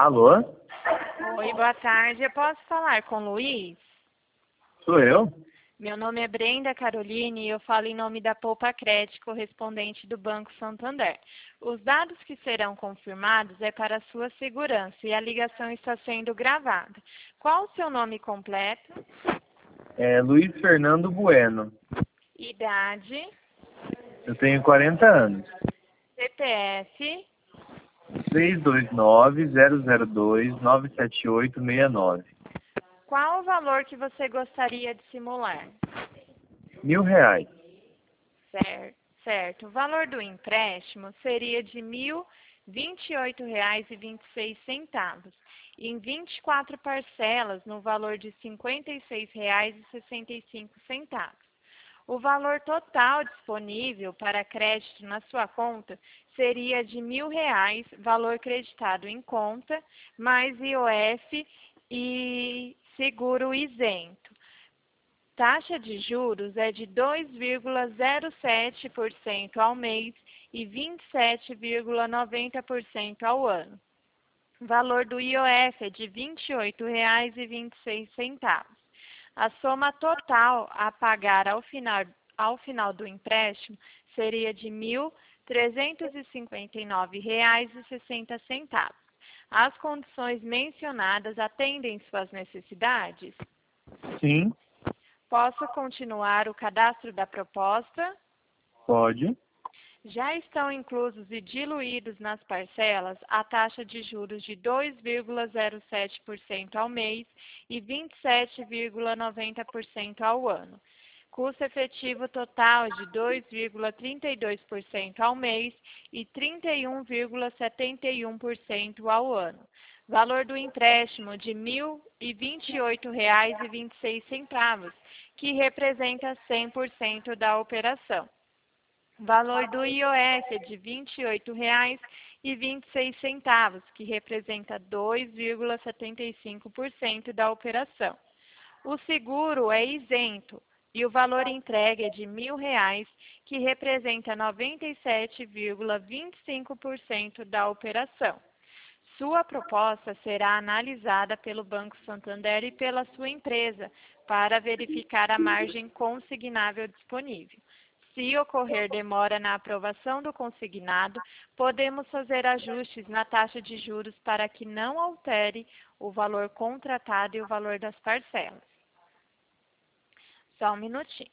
Alô? Oi, boa tarde. Eu posso falar com o Luiz? Sou eu? Meu nome é Brenda Caroline e eu falo em nome da Poupa Crédito, correspondente do Banco Santander. Os dados que serão confirmados é para sua segurança e a ligação está sendo gravada. Qual o seu nome completo? Luiz Fernando Bueno. Idade? Eu tenho 40 anos. CPF? 629-002-97869. Qual o valor que você gostaria de simular? R$ 1.000. Certo. O valor do empréstimo seria de R$ 1.028,26, em 24 parcelas no valor de R$ 56,65. O valor total disponível para crédito na sua conta seria de R$ 1.000, valor creditado em conta, mais IOF e seguro isento. Taxa de juros é de 2,07% ao mês e 27,90% ao ano. O valor do IOF é de R$ 28,26. A soma total a pagar ao final do empréstimo seria de R$ 1.359,60. As condições mencionadas atendem suas necessidades? Sim, Posso continuar o cadastro da proposta? pode. Já estão inclusos e diluídos nas parcelas a taxa de juros de 2,07% ao mês e 27,90% ao ano. Custo efetivo total de 2,32% ao mês e 31,71% ao ano. Valor do empréstimo de R$ 1.028,26, que representa 100% da operação. Valor do IOF é de R$ 28,26, que representa 2,75% da operação. O seguro é isento e o valor entregue é de R$ 1.000, que representa 97,25% da operação. Sua proposta será analisada pelo Banco Santander e pela sua empresa para verificar a margem consignável disponível. Se ocorrer demora na aprovação do consignado, podemos fazer ajustes na taxa de juros para que não altere o valor contratado e o valor das parcelas. Só um minutinho.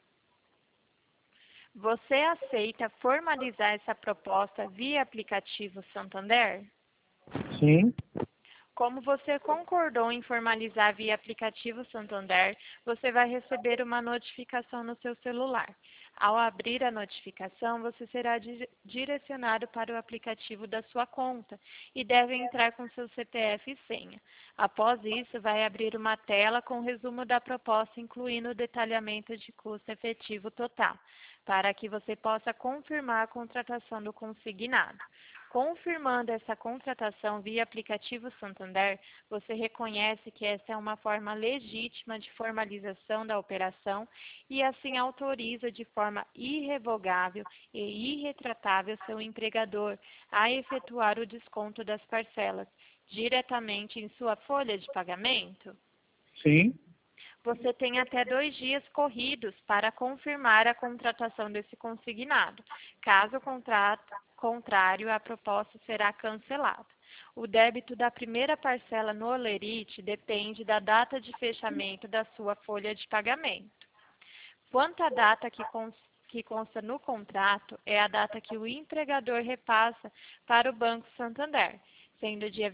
Você aceita formalizar essa proposta via aplicativo Santander? Sim, Como você concordou em formalizar via aplicativo Santander, você vai receber uma notificação no seu celular. Ao abrir a notificação, você será direcionado para o aplicativo da sua conta e deve entrar com seu CPF e senha. Após isso, vai abrir uma tela com resumo da proposta, incluindo o detalhamento de custo efetivo total, para que você possa confirmar a contratação do consignado. Confirmando essa contratação via aplicativo Santander, você reconhece que essa é uma forma legítima de formalização da operação e assim autoriza de forma irrevogável e irretratável seu empregador a efetuar o desconto das parcelas diretamente em sua folha de pagamento? sim. Você tem até 2 dias corridos para confirmar a contratação desse consignado. Caso contrário, a proposta será cancelada. O débito da primeira parcela no Olerite depende da data de fechamento da sua folha de pagamento. Quanto à data que consta no contrato, é a data que o empregador repassa para o Banco Santander, sendo dia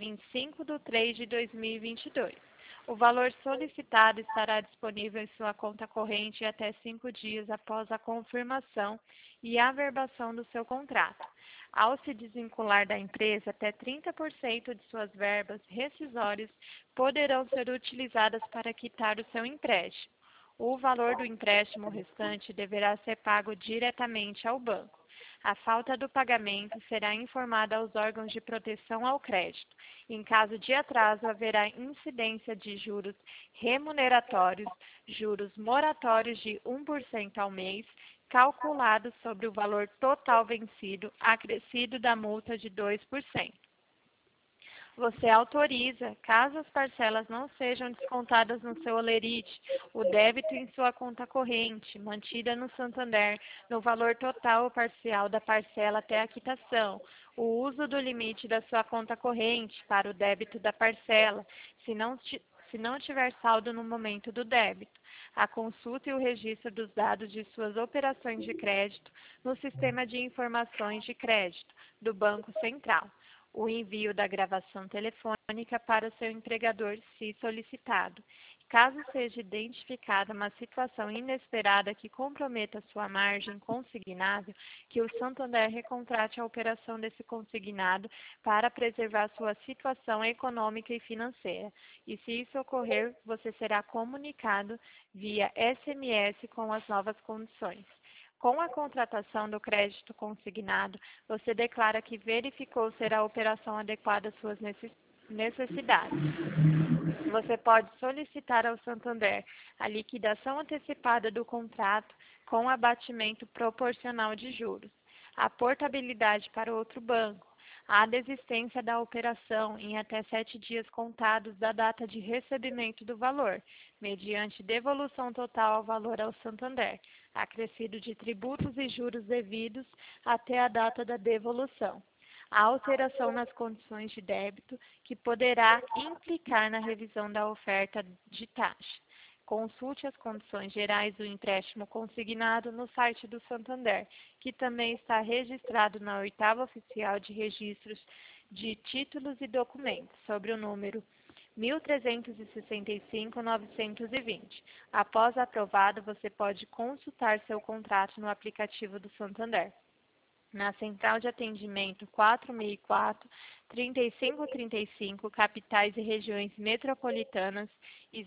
25/3/2022. O valor solicitado estará disponível em sua conta corrente até 5 dias após a confirmação e averbação do seu contrato. Ao se desvincular da empresa, até 30% de suas verbas rescisórias poderão ser utilizadas para quitar o seu empréstimo. O valor do empréstimo restante deverá ser pago diretamente ao banco. A falta do pagamento será informada aos órgãos de proteção ao crédito. Em caso de atraso, haverá incidência de juros remuneratórios, juros moratórios de 1% ao mês, calculados sobre o valor total vencido, acrescido da multa de 2%. Você autoriza, caso as parcelas não sejam descontadas no seu holerite, o débito em sua conta corrente, mantida no Santander, no valor total ou parcial da parcela até a quitação, o uso do limite da sua conta corrente para o débito da parcela, se não tiver saldo no momento do débito, a consulta e o registro dos dados de suas operações de crédito no Sistema de Informações de Crédito do Banco Central, o envio da gravação telefônica para o seu empregador, se solicitado. Caso seja identificada uma situação inesperada que comprometa sua margem consignável, que o Santander recontrate a operação desse consignado para preservar sua situação econômica e financeira. E se isso ocorrer, você será comunicado via SMS com as novas condições. Com a contratação do crédito consignado, você declara que verificou ser a operação adequada às suas necessidades. Você pode solicitar ao Santander a liquidação antecipada do contrato com abatimento proporcional de juros, a portabilidade para outro banco, a desistência da operação em até 7 dias contados da data de recebimento do valor, mediante devolução total ao valor ao Santander, acrescido de tributos e juros devidos até a data da devolução. A alteração nas condições de débito, que poderá implicar na revisão da oferta de taxa. Consulte as condições gerais do empréstimo consignado no site do Santander, que também está registrado na 8ª Oficial de Registros de Títulos e Documentos, sobre o número 1365-920. Após aprovado, você pode consultar seu contrato no aplicativo do Santander. Na Central de Atendimento 4004-3535, capitais e regiões metropolitanas, e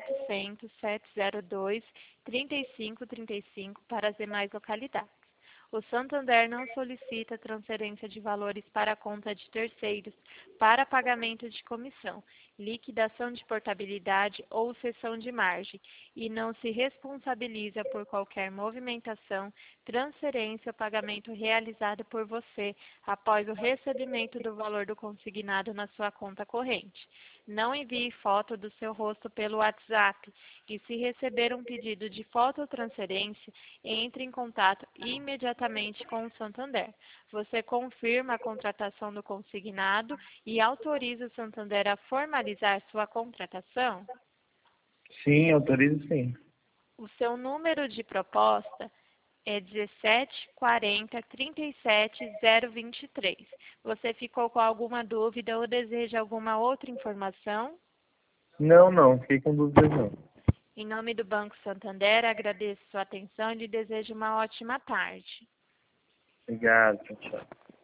0800-702-3535 para as demais localidades. O Santander não solicita transferência de valores para a conta de terceiros para pagamento de comissão, liquidação de portabilidade ou cessão de margem e não se responsabiliza por qualquer movimentação, transferência ou pagamento realizado por você após o recebimento do valor do consignado na sua conta corrente. Não envie foto do seu rosto pelo WhatsApp e, se receber um pedido de fototransferência, entre em contato imediatamente com o Santander. Você confirma a contratação do consignado e autoriza o Santander a formalizar sua contratação? Sim, autorizo sim. O seu número de proposta é 1740-37023. Você ficou com alguma dúvida ou deseja alguma outra informação? Não, fiquei com dúvidas não. Em nome do Banco Santander, agradeço sua atenção e lhe desejo uma ótima tarde. Obrigado, tchau.